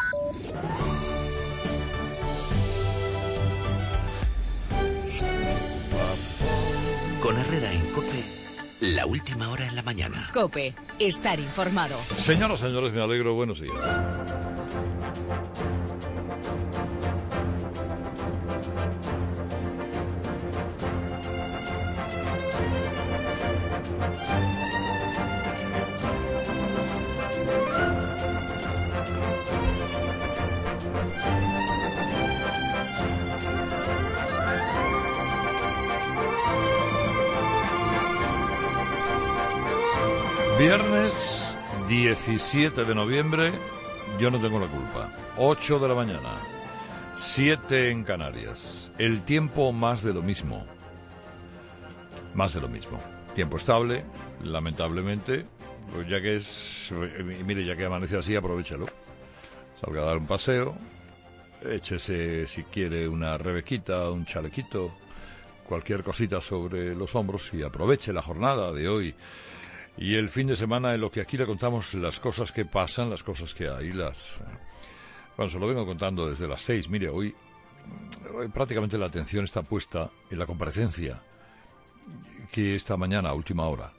Con Herrera en COPE, la última hora en la mañana. COPE, estar informado. Señoras, señores, me alegro. Buenos días. Viernes 17 de noviembre, yo no tengo la culpa. 8 de la mañana, 7 en Canarias. El tiempo más de lo mismo. Más de lo mismo. Tiempo estable, lamentablemente. Pues ya que es... Mire, ya que amanece así, aprovéchalo. Salga a dar un paseo. Échese, si quiere, una rebequita, un chalequito, cualquier cosita sobre los hombros y aproveche la jornada de hoy. Y el fin de semana en lo que aquí le contamos las cosas que pasan, las cosas que hay, Bueno, se lo vengo contando desde las 6. Mire, hoy prácticamente la atención está puesta en la comparecencia que esta mañana, a última hora,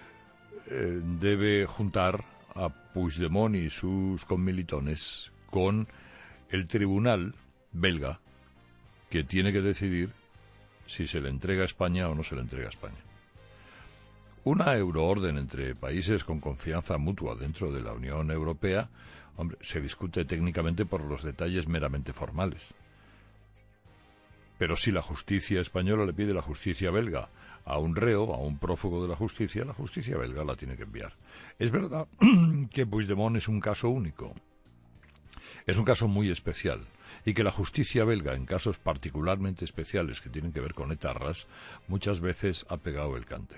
debe juntar a Puigdemont y sus conmilitones con el tribunal belga que tiene que decidir si se le entrega a España o no se le entrega a España. Una euroorden entre países con confianza mutua dentro de la Unión Europea, hombre, se discute técnicamente por los detalles meramente formales. Pero si la justicia española le pide a la justicia belga a un reo, a un prófugo de la justicia belga la tiene que enviar. Es verdad que Puigdemont es un caso único, es un caso muy especial, y que la justicia belga, en casos particularmente especiales que tienen que ver con etarras, muchas veces ha pegado el cante.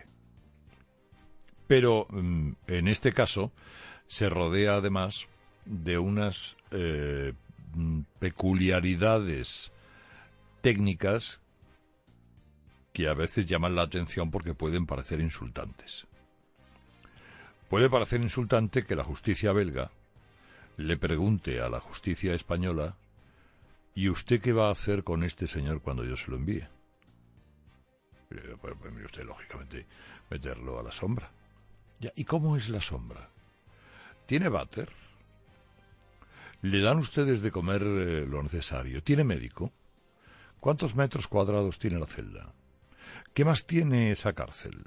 Pero en este caso se rodea además de unas peculiaridades técnicas que a veces llaman la atención porque pueden parecer insultantes. Puede parecer insultante que la justicia belga le pregunte a la justicia española: ¿y usted qué va a hacer con este señor cuando yo se lo envíe? Pues mire usted, lógicamente, meterlo a la sombra. Ya, ¿y cómo es la sombra? ¿Tiene váter? ¿Le dan ustedes de comer lo necesario? ¿Tiene médico? ¿Cuántos metros cuadrados tiene la celda? ¿Qué más tiene esa cárcel?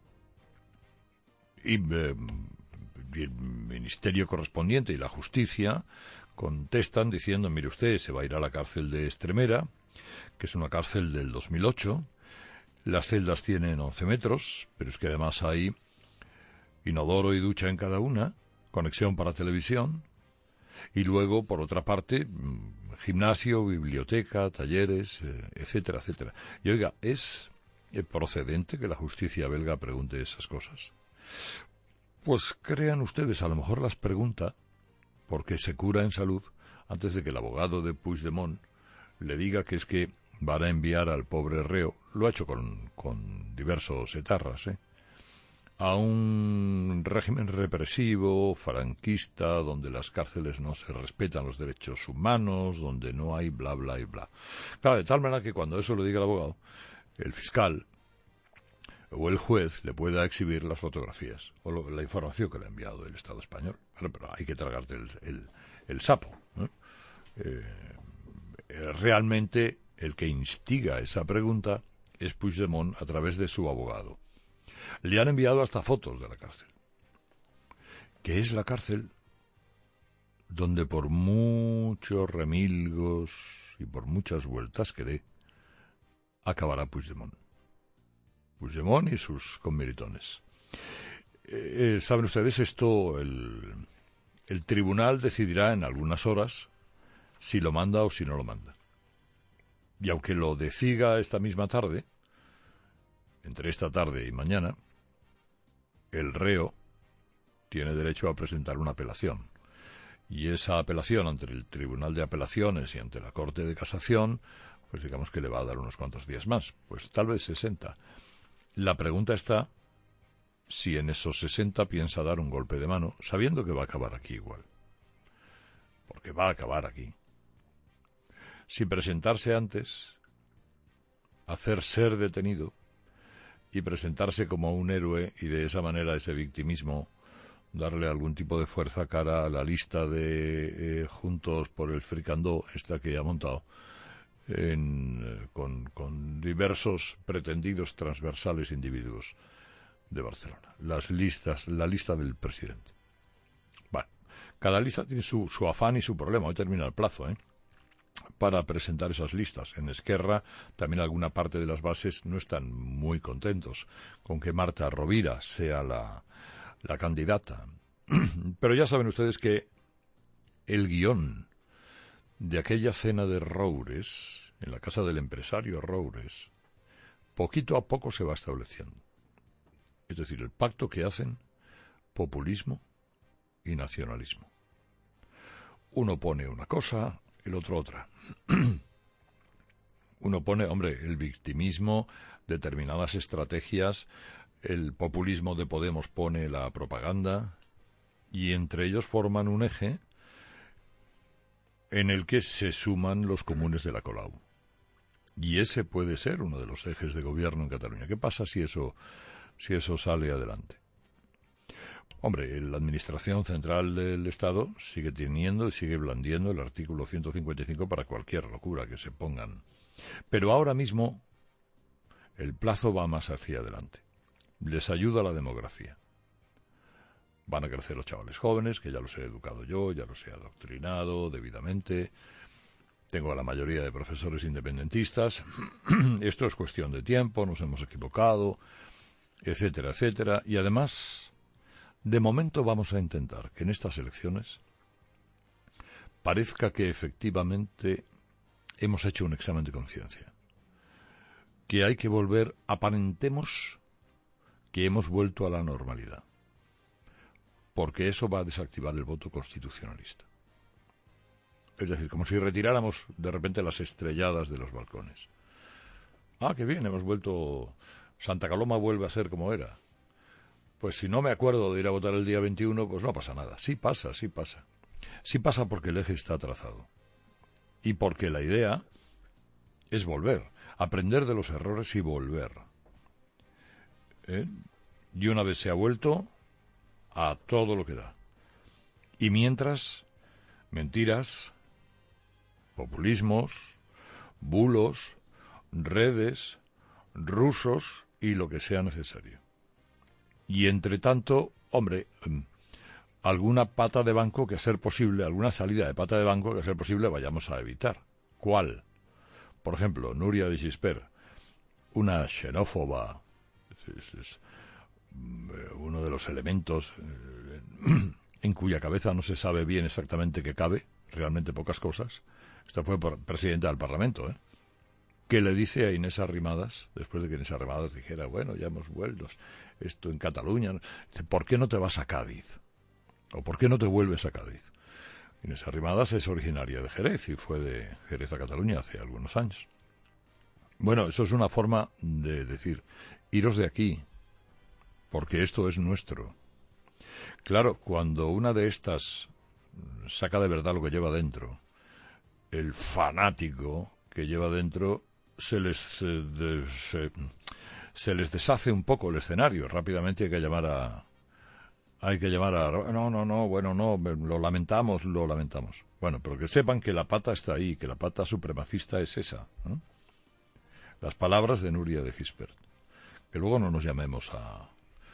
Y el ministerio correspondiente y la justicia contestan diciendo: mire usted, se va a ir a la cárcel de Estremera, que es una cárcel del 2008. Las celdas tienen 11 metros, pero es que además hay inodoro y ducha en cada una, conexión para televisión, y luego, por otra parte, gimnasio, biblioteca, talleres, etcétera, etcétera. Y oiga, ¿es procedente que la justicia belga pregunte esas cosas? Pues crean ustedes, a lo mejor las pregunta porque se cura en salud antes de que el abogado de Puigdemont le diga que es que van a enviar al pobre reo, lo ha hecho con diversos etarras, a un régimen represivo, franquista, donde las cárceles no se respetan los derechos humanos, donde no hay bla, bla y bla. Claro, de tal manera que cuando eso lo diga el abogado, el fiscal o el juez le pueda exhibir las fotografías o la información que le ha enviado el Estado español. Bueno, pero hay que tragarte el sapo, ¿no? Realmente el que instiga esa pregunta es Puigdemont a través de su abogado. Le han enviado hasta fotos de la cárcel, que es la cárcel donde por muchos remilgos y por muchas vueltas que dé, acabará Puigdemont. Puigdemont y sus conmilitones. Saben ustedes esto, el tribunal decidirá en algunas horas si lo manda o si no lo manda. Y aunque lo decida esta misma tarde, entre esta tarde y mañana, el reo tiene derecho a presentar una apelación. Y esa apelación ante el Tribunal de Apelaciones y ante la Corte de Casación, pues digamos que le va a dar unos cuantos días más, pues tal vez 60. La pregunta está si en esos 60 piensa dar un golpe de mano, sabiendo que va a acabar aquí igual. porque va a acabar aquí, sin presentarse antes, hacer ser detenido y presentarse como un héroe y de esa manera ese victimismo darle algún tipo de fuerza cara a la lista de Juntos por el Fricandó, esta que ha montado con diversos pretendidos transversales individuos de Barcelona. La lista del presidente. Bueno, cada lista tiene su afán y su problema. Hoy termina el plazo, para presentar esas listas. En Esquerra también alguna parte de las bases no están muy contentos con que Marta Rovira sea la candidata. Pero ya saben ustedes que el guión de aquella cena de Roures, en la casa del empresario Roures, poquito a poco se va estableciendo. Es decir, el pacto que hacen populismo y nacionalismo. Uno pone una cosa, el otro otra. Uno pone, el victimismo, determinadas estrategias, el populismo de Podemos pone la propaganda, y entre ellos forman un eje en el que se suman los comunes de la Colau. Y ese puede ser uno de los ejes de gobierno en Cataluña. ¿Qué pasa si eso sale adelante? La Administración Central del Estado sigue teniendo y sigue blandiendo el artículo 155 para cualquier locura que se pongan. Pero ahora mismo el plazo va más hacia adelante. Les ayuda la demografía. Van a crecer los chavales jóvenes, que ya los he educado yo, ya los he adoctrinado debidamente. Tengo a la mayoría de profesores independentistas. Esto es cuestión de tiempo, nos hemos equivocado, etcétera, etcétera. Y además, de momento vamos a intentar que en estas elecciones parezca que efectivamente hemos hecho un examen de conciencia. Que hay que aparentemos que hemos vuelto a la normalidad. Porque eso va a desactivar el voto constitucionalista. Es decir, como si retiráramos de repente las estrelladas de los balcones. Ah, qué bien, hemos vuelto... Santa Coloma vuelve a ser como era. Pues si no me acuerdo de ir a votar el día 21, pues no pasa nada. Sí pasa. Sí pasa porque el eje está trazado. Y porque la idea es volver, aprender de los errores y volver. Y una vez se ha vuelto, a todo lo que da. Y mientras, mentiras, populismos, bulos, redes, rusos y lo que sea necesario. Y entre tanto, alguna pata de banco que a ser posible, alguna salida de pata de banco que a ser posible vayamos a evitar. ¿Cuál? Por ejemplo, Núria de Gispert, una xenófoba, es uno de los elementos en cuya cabeza no se sabe bien exactamente qué cabe, realmente pocas cosas. Esta fue presidenta del Parlamento, que le dice a Inés Arrimadas, después de que Inés Arrimadas dijera, bueno, ya hemos vuelto, esto en Cataluña, dice, ¿por qué no te vas a Cádiz? ¿O por qué no te vuelves a Cádiz? Inés Arrimadas es originaria de Jerez y fue de Jerez a Cataluña hace algunos años. Bueno, eso es una forma de decir, iros de aquí, porque esto es nuestro. Claro, cuando una de estas saca de verdad lo que lleva dentro, el fanático que lleva dentro se les deshace un poco el escenario. Rápidamente hay que llamar a no, lo lamentamos. Bueno, pero que sepan que la pata está ahí, que la pata supremacista es esa, ¿no? Las palabras de Núria de Gispert. Que luego no nos llamemos a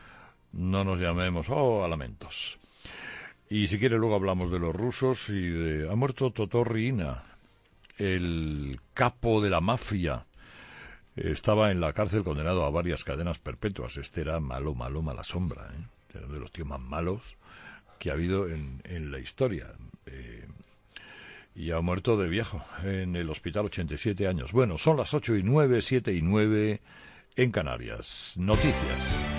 lamentos. Y si quiere luego hablamos de los rusos y ha muerto Totò Riina, el capo de la mafia. Estaba en la cárcel condenado a varias cadenas perpetuas. Este era mala sombra, Era de los tíos más malos que ha habido en la historia. Y ha muerto de viejo en el hospital, 87 años. Bueno, son las 8:09, 7:09 en Canarias. Noticias.